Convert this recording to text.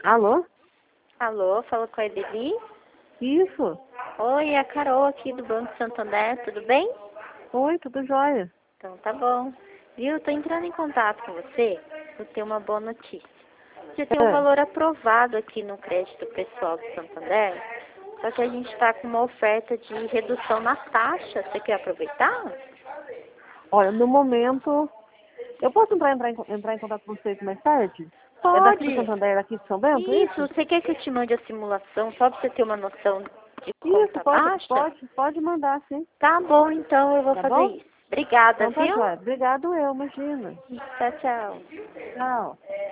Alô? Alô, fala com a Edeli? Isso. Oi, é a Carol aqui do Banco Santander, tudo bem? Oi, tudo jóia? Então tá bom. Viu, tô entrando em contato com você por ter uma boa notícia. Você tem um É. valor aprovado aqui no crédito pessoal do Santander, só que a gente está com uma oferta de redução na taxa. Você quer aproveitar? Olha, no momento, eu posso entrar em contato com vocês mais tarde? É daqui do Pode. Santander, daqui de São Bento, é Isso, isso? você quer que eu te mande a simulação só pra você ter uma noção de como Isso, tá baixa? pode mandar, sim. Tá bom, então eu vou Tá fazer bom? isso. Obrigada, Então tá viu? jóia. Obrigado eu, imagina. Tchau, tchau. Tchau.